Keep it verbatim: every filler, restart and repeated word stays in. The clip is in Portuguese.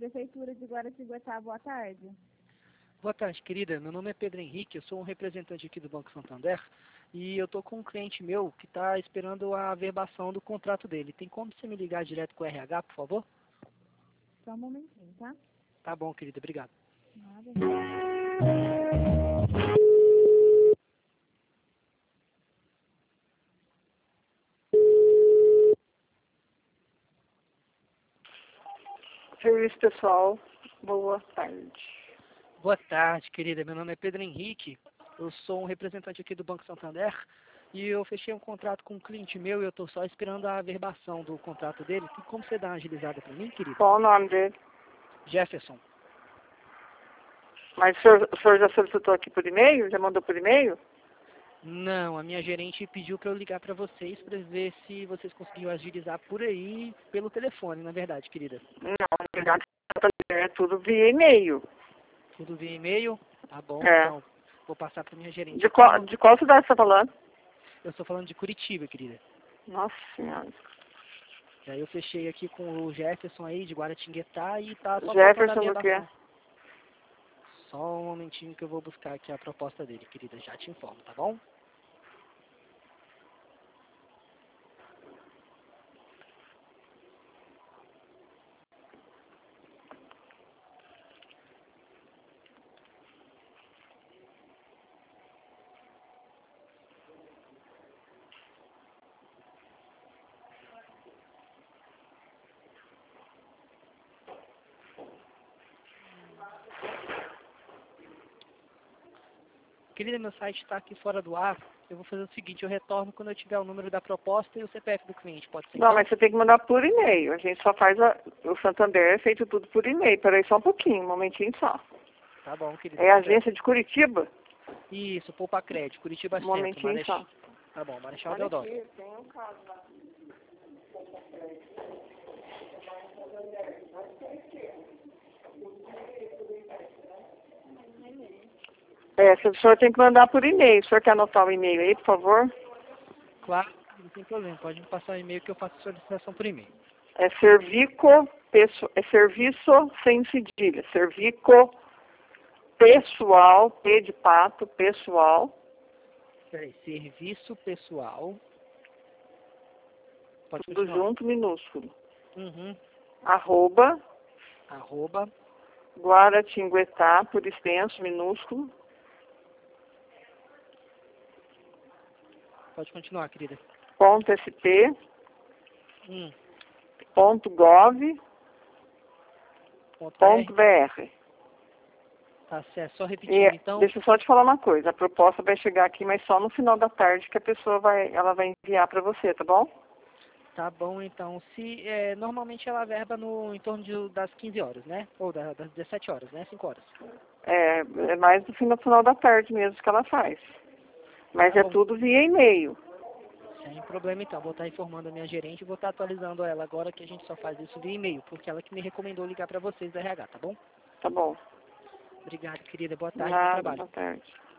Prefeitura de Guaratinguetá, boa tarde. Boa tarde, querida. Meu nome é Pedro Henrique, eu sou um representante aqui do Banco Santander e eu estou com um cliente meu que está esperando a averbação do contrato dele. Tem como você me ligar direto com o R H, por favor? Só um momentinho, tá? Tá bom, querida. Obrigado. Nada. Serviço pessoal, boa tarde. Boa tarde, querida. Meu nome é Pedro Henrique, eu sou um representante aqui do Banco Santander e eu fechei um contrato com um cliente meu e eu estou só esperando a averbação do contrato dele. Tem como você dar uma agilizada para mim, querida? Qual o nome dele? Jefferson. Mas o senhor, o senhor já solicitou aqui por e-mail? Já mandou por e-mail? Não, a minha gerente pediu para eu ligar para vocês para ver se vocês conseguiam agilizar por aí, pelo telefone, na verdade, querida. Não, na verdade é tudo via e-mail. Tudo via e-mail? Tá bom, É. então. Vou passar para minha gerente. De qual, de qual cidade você está falando? Eu estou falando de Curitiba, querida. Nossa Senhora. E aí eu fechei aqui com o Jefferson aí, de Guaratinguetá, e tá só Jefferson faltando a do quê? averbação. Só um momentinho que eu vou buscar aqui a proposta dele, querida. Já te informo, tá bom? Querida, meu site está aqui fora do ar. Eu vou fazer o seguinte, eu retorno quando eu tiver o número da proposta e o C P F do cliente, pode ser? Não, então? mas você tem que mandar por e-mail. A gente só faz a, o Santander é feito tudo por e-mail. Peraí só um pouquinho, um momentinho só. Tá bom, querida. É a agência de Curitiba? Isso, Poupa Crédito, Curitiba Um Centro. momentinho Marech... só. Tá bom, Marechal Olha Deodoro. aqui, tem um caso lá. É, o senhor tem que mandar por e-mail. O senhor quer anotar o e-mail aí, por favor? Claro, não tem problema. Pode me passar o e-mail que eu faço a solicitação por e-mail. É servico, peço, é serviço sem cedilha. Servico pessoal, P de pato, pessoal. Peraí, serviço pessoal. Pode Tudo continuar. junto, minúsculo. Uhum. Arroba, Arroba. Guaratinguetá, por extenso, minúsculo. Pode continuar, querida. Ponto sp, Hum. ponto gov, Ponto ponto BR. br. Tá certo. Só E, repetindo, então. deixa eu só te falar uma coisa. A proposta vai chegar aqui, mas só no final da tarde que a pessoa vai, ela vai enviar para você, tá bom? Tá bom, então. Se, é, normalmente ela verba no, em torno de, das quinze horas, né? Ou da, das dezessete horas, né? cinco horas. É, é mais no final, final da tarde mesmo que ela faz. Mas Tá é bom. tudo via e-mail. Sem problema, então. Vou estar informando a minha gerente e vou estar atualizando ela agora que a gente só faz isso via e-mail, porque ela que me recomendou ligar para vocês da R H, tá bom? Tá bom. Obrigado, querida. Boa tarde, bom Nada, trabalho. boa tarde.